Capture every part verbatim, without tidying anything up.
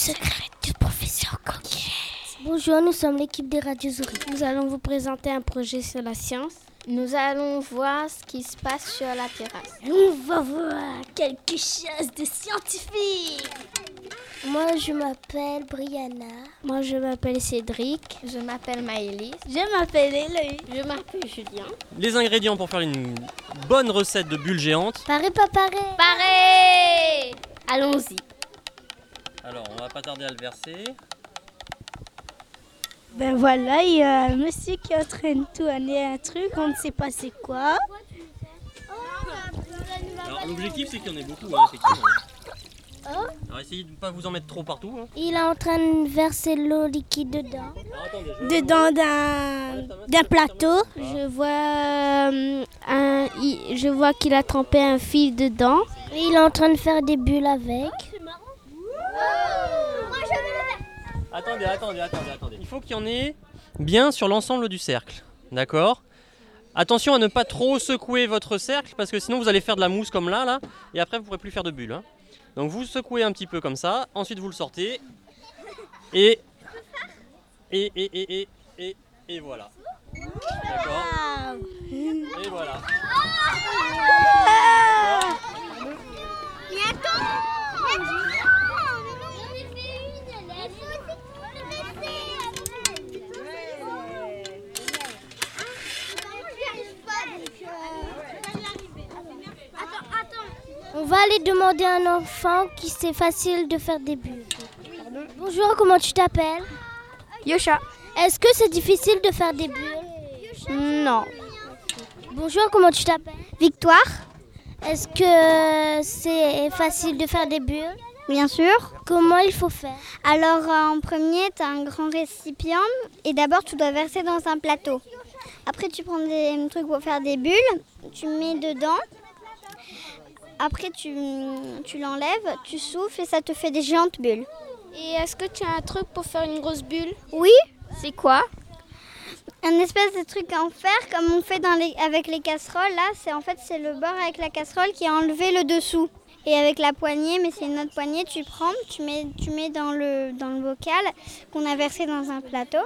secrète du professeur Coquillette. Bonjour, nous sommes l'équipe des Radios Zurich. Nous allons vous présenter un projet sur la science. Nous allons voir ce qui se passe sur la terrasse. On va voir quelque chose de scientifique. Moi, je m'appelle Brianna. Moi, je m'appelle Cédric. Je m'appelle Maëlys. Je m'appelle Héloïse. Je m'appelle Julien. Les ingrédients pour faire une bonne recette de bulles géantes. Pareil, pas pareil. Pareil. Allons-y. Alors, on va pas tarder à le verser. Ben voilà, il y a un monsieur qui est en train de tourner un truc, on ne sait pas c'est quoi. Alors, l'objectif, c'est qu'il y en ait beaucoup, hein, effectivement. Alors, essayez de ne pas vous en mettre trop partout. Hein. Il est en train de verser l'eau liquide dedans. Alors, attendez, je... Dedans d'un, d'un plateau. Je vois, euh, un, il, je vois qu'il a trempé un fil dedans. Et il est en train de faire des bulles avec. Attendez, attendez, attendez, attendez. Il faut qu'il y en ait bien sur l'ensemble du cercle. D'accord ? Attention à ne pas trop secouer votre cercle parce que sinon vous allez faire de la mousse comme là, là et après vous ne pourrez plus faire de bulles. Hein. Donc vous secouez un petit peu comme ça, ensuite vous le sortez et et et et et et, et voilà. D'accord ? Et voilà. On va aller demander à un enfant qui c'est facile de faire des bulles. Bonjour, comment tu t'appelles ? Yosha. Est-ce que c'est difficile de faire des bulles ? Non. Bonjour, comment tu t'appelles ? Victoire. Est-ce que c'est facile de faire des bulles ? Bien sûr. Comment il faut faire ? Alors euh, en premier, tu as un grand récipient et d'abord tu dois verser dans un plateau. Après tu prends des trucs pour faire des bulles, tu mets dedans. Après tu, tu l'enlèves, tu souffles et ça te fait des géantes bulles. Et est-ce que tu as un truc pour faire une grosse bulle ? Oui. C'est quoi ? Un espèce de truc en fer comme on fait dans les, avec les casseroles. Là, c'est en fait c'est le bord avec la casserole qui a enlevé le dessous. Et avec la poignée, mais c'est une autre poignée, tu prends, tu mets, tu mets dans, le, dans le bocal qu'on a versé dans un plateau.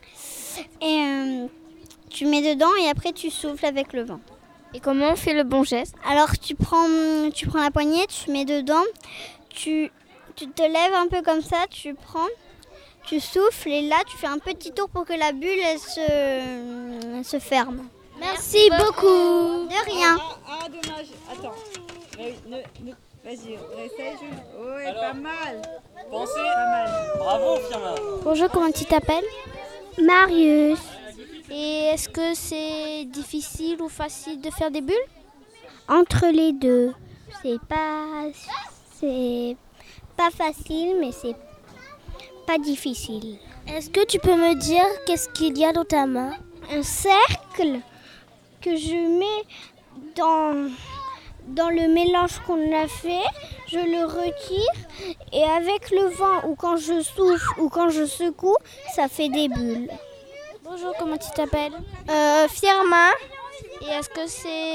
Et euh, tu mets dedans et après tu souffles avec le vent. Et comment on fait le bon geste ? Alors tu prends, tu prends la poignée, tu mets dedans, tu, tu te lèves un peu comme ça, tu prends, tu souffles et là tu fais un petit tour pour que la bulle elle se, se ferme. Merci beaucoup. De rien. Ah, ah dommage. Attends. Mais, ne, ne, vas-y, essaye. Ouais, Alors, pas mal. Pensez. Pas mal. Bravo, Firmin. Bonjour, comment tu t'appelles ? Marius. Et est-ce que c'est difficile ou facile de faire des bulles ? Entre les deux. C'est pas, c'est pas facile, mais c'est pas difficile. Est-ce que tu peux me dire qu'est-ce qu'il y a dans ta main ? Un cercle que je mets dans, dans le mélange qu'on a fait, je le retire et avec le vent ou quand je souffle ou quand je secoue, ça fait des bulles. Bonjour, comment tu t'appelles ? Euh, Firmin. Et est-ce que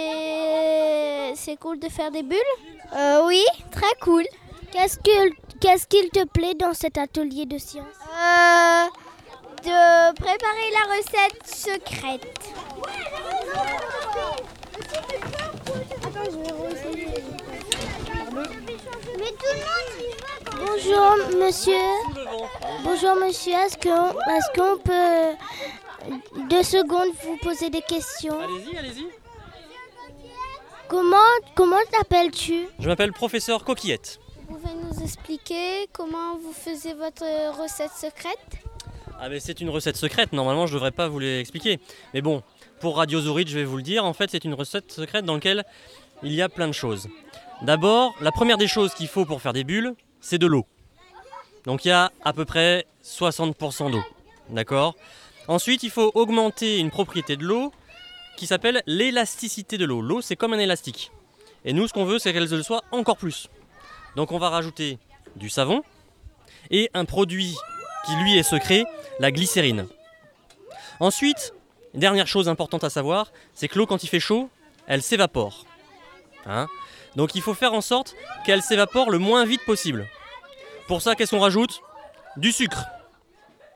c'est c'est cool de faire des bulles ? Euh, oui, très cool. Qu'est-ce que, qu'est-ce qu'il te plaît dans cet atelier de science ? Euh, de préparer la recette secrète. Bonjour monsieur. Bonjour monsieur, est-ce qu'on, est-ce qu'on peut deux secondes vous poser des questions ? Allez-y, allez-y. Comment, comment t'appelles-tu ? Je m'appelle professeur Coquillette. Vous pouvez nous expliquer comment vous faisiez votre recette secrète ? Ah mais c'est une recette secrète, normalement je devrais pas vous l'expliquer. Mais bon, pour Radio Zurich je vais vous le dire, en fait c'est une recette secrète dans laquelle il y a plein de choses. D'abord, la première des choses qu'il faut pour faire des bulles, c'est de l'eau. Donc il y a à peu près soixante pour cent d'eau, d'accord ? Ensuite il faut augmenter une propriété de l'eau qui s'appelle l'élasticité de l'eau. L'eau c'est comme un élastique. Et nous ce qu'on veut c'est qu'elle le soit encore plus. Donc on va rajouter du savon et un produit qui lui est secret, la glycérine. Ensuite, dernière chose importante à savoir, c'est que l'eau quand il fait chaud, elle s'évapore. Hein ? Donc il faut faire en sorte qu'elle s'évapore le moins vite possible. Pour ça, qu'est-ce qu'on rajoute ? du sucre. D'accord ?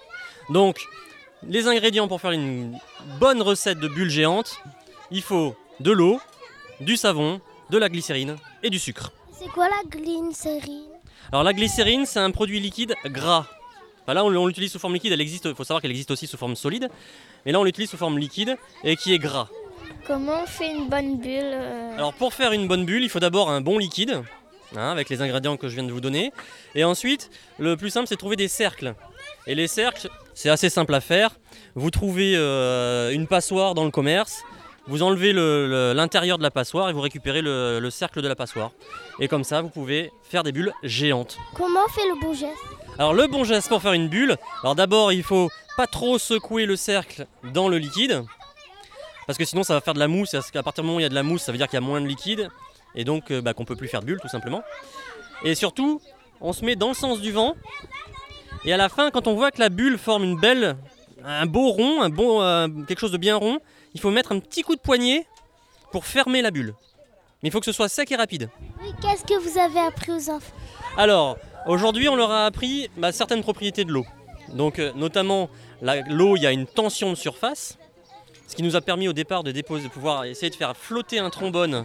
Donc, les ingrédients pour faire une bonne recette de bulles géantes, il faut de l'eau, du savon, de la glycérine et du sucre. C'est quoi la glycérine? Alors la glycérine, c'est un produit liquide gras. Enfin, là, on, on l'utilise sous forme liquide, elle existe, il faut savoir qu'elle existe aussi sous forme solide. Mais là, on l'utilise sous forme liquide et qui est gras. Comment on fait une bonne bulle euh... Alors pour faire une bonne bulle, il faut d'abord un bon liquide, hein, avec les ingrédients que je viens de vous donner. Et ensuite, le plus simple, c'est de trouver des cercles. Et les cercles, c'est assez simple à faire. Vous trouvez euh, une passoire dans le commerce, vous enlevez le, le, l'intérieur de la passoire et vous récupérez le, le cercle de la passoire. Et comme ça, vous pouvez faire des bulles géantes. Comment on fait le bon geste? Alors le bon geste pour faire une bulle, alors d'abord il faut pas trop secouer le cercle dans le liquide, parce que sinon ça va faire de la mousse, et à partir du moment où il y a de la mousse, ça veut dire qu'il y a moins de liquide, et donc bah, qu'on peut plus faire de bulle tout simplement. Et surtout, on se met dans le sens du vent, et à la fin, quand on voit que la bulle forme une belle, un beau rond, un bon, euh, quelque chose de bien rond, il faut mettre un petit coup de poignet pour fermer la bulle. Mais il faut que ce soit sec et rapide. Oui, qu'est-ce que vous avez appris aux enfants? Alors, aujourd'hui, on leur a appris bah, certaines propriétés de l'eau. Donc, euh, notamment, la, l'eau, il y a une tension de surface, ce qui nous a permis au départ de, déposer, de pouvoir essayer de faire flotter un trombone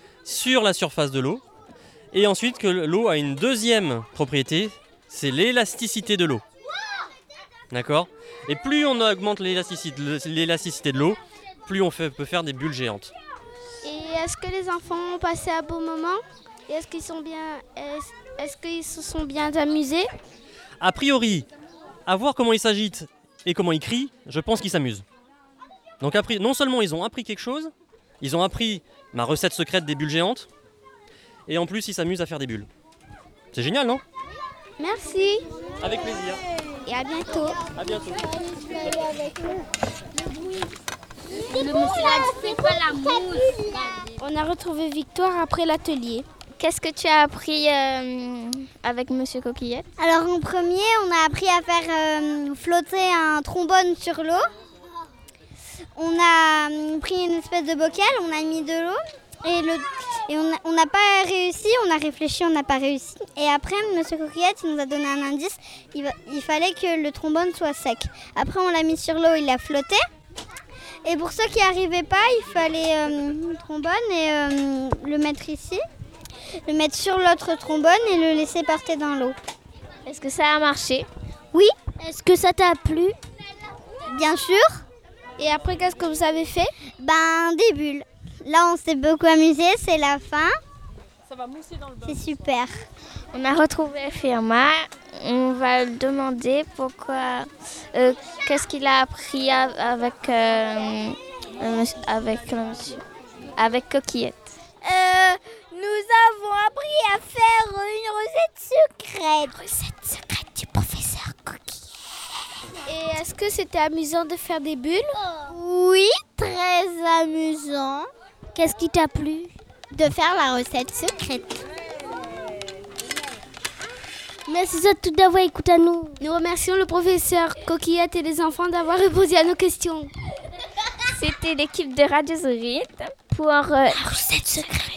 sur la surface de l'eau. Et ensuite, que l'eau a une deuxième propriété, c'est l'élasticité de l'eau. D'accord ? Et plus on augmente l'élasticité, l'élasticité de l'eau, plus on fait, peut faire des bulles géantes. Et est-ce que les enfants ont passé un bon moment? Et est-ce qu'ils sont bien, est-ce, est-ce qu'ils se sont bien amusés? A priori, à voir comment ils s'agitent et comment ils crient, je pense qu'ils s'amusent. Donc appris, non seulement ils ont appris quelque chose, ils ont appris ma recette secrète des bulles géantes, et en plus ils s'amusent à faire des bulles. C'est génial, non? Merci. Avec plaisir. Et à bientôt. À bientôt. Le monsieur a dit c'est pas la mousse. On a retrouvé Victoire après l'atelier. Qu'est-ce que tu as appris euh, avec Monsieur Coquillette? Alors en premier, on a appris à faire euh, flotter un trombone sur l'eau. On a euh, pris une espèce de bocal, on a mis de l'eau et, le, et on n'a pas réussi, on a réfléchi, on n'a pas réussi. Et après, Monsieur Coquillette, il nous a donné un indice, il, va, il fallait que le trombone soit sec. Après, on l'a mis sur l'eau, il a flotté. Et pour ceux qui n'arrivaient pas, il fallait euh, le trombone et euh, le mettre ici, le mettre sur l'autre trombone et le laisser partir dans l'eau. Est-ce que ça a marché? Oui. Est-ce que ça t'a plu? Bien sûr. Et après, qu'est-ce que vous avez fait? Ben, des bulles. Là, on s'est beaucoup amusé, c'est la fin. Ça va mousser dans le bain. C'est super. On a retrouvé Firma. On va lui demander pourquoi, euh, qu'est-ce qu'il a appris avec, euh, euh, avec, euh, avec Coquillette. Euh, nous avons appris à faire une recette secrète. Recette secrète du professeur Coquillette. Et est-ce que c'était amusant de faire des bulles? Oui, très amusant. Qu'est-ce qui t'a plu? De faire la recette secrète. Merci à tous d'avoir écouté à nous. Nous remercions le professeur Coquillette et les enfants d'avoir répondu à nos questions. C'était l'équipe de Radio Zurich pour euh, La recette secrète.